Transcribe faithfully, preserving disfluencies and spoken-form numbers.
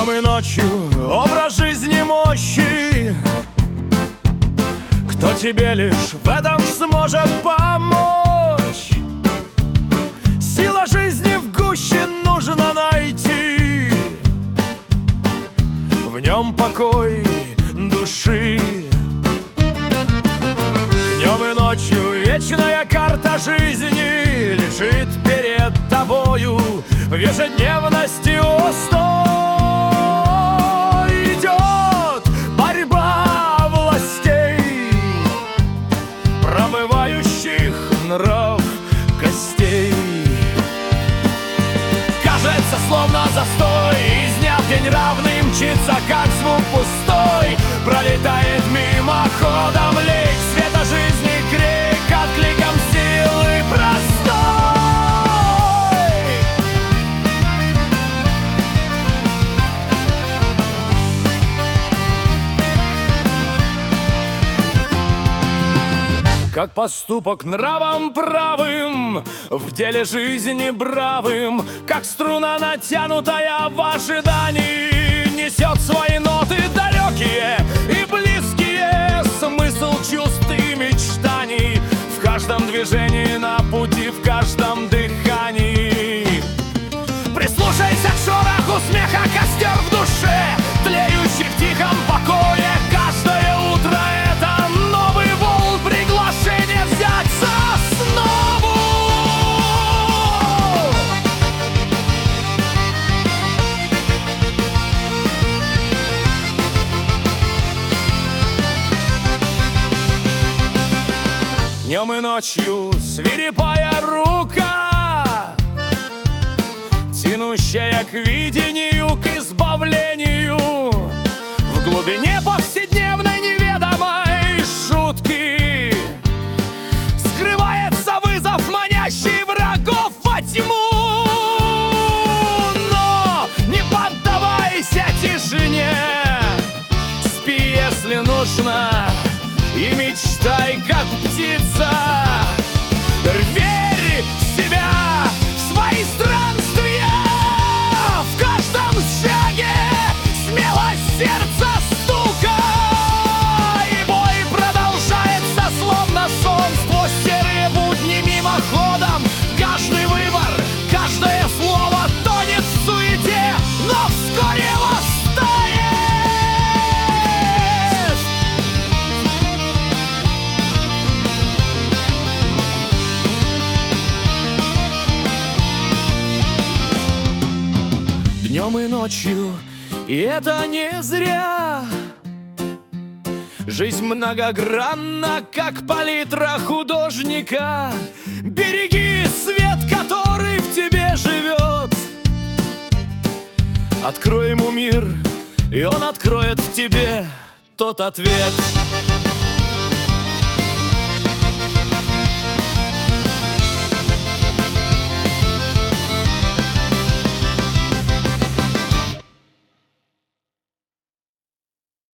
Днем и ночью образ жизни мощи. Кто тебе лишь в этом сможет помочь? Сила жизни в гуще нужно найти, в нем покой души. Днем и ночью вечная карта жизни лежит перед тобою в ежедневности устой. Идет борьба властей, промывающих нрав костей. Кажется, словно застой, из дня в день равный мчится, как звук пустой. Пролетает мимоходом лик света жизни, крик откликом силы простой. Как поступок нравом правым, в деле жизни бравым, как струна натянутая в ожидании, несет свои ноты далекие и близкие, смысл чувств и мечтаний в каждом движении на пути, в каждом дыхании. Прислушайся к шороху смеха, костер в душе, тлеющий в тихом покое. Каждое утро это новый волн, приглашение взять за основу. Днем и ночью свирепая рука, тянущая к видению, к избавлению. В глубине повседневной неведомой шутки скрывается вызов, манящий врагов во тьму. Но не поддавайся тишине, спи, если нужно, и мечтай, как птица. Верь в себя, в свои странствия, в каждом шаге смелость сердца стука. И бой продолжается, словно сон, сквозь серые будни мимоходом. Каждый выбор, каждое слово тонет в суете, но вскоре восстает. Днем и ночью, и это не зря. Жизнь многогранна, как палитра художника. Береги свет, который в тебе живет. Открой ему мир, и он откроет в тебе тот ответ,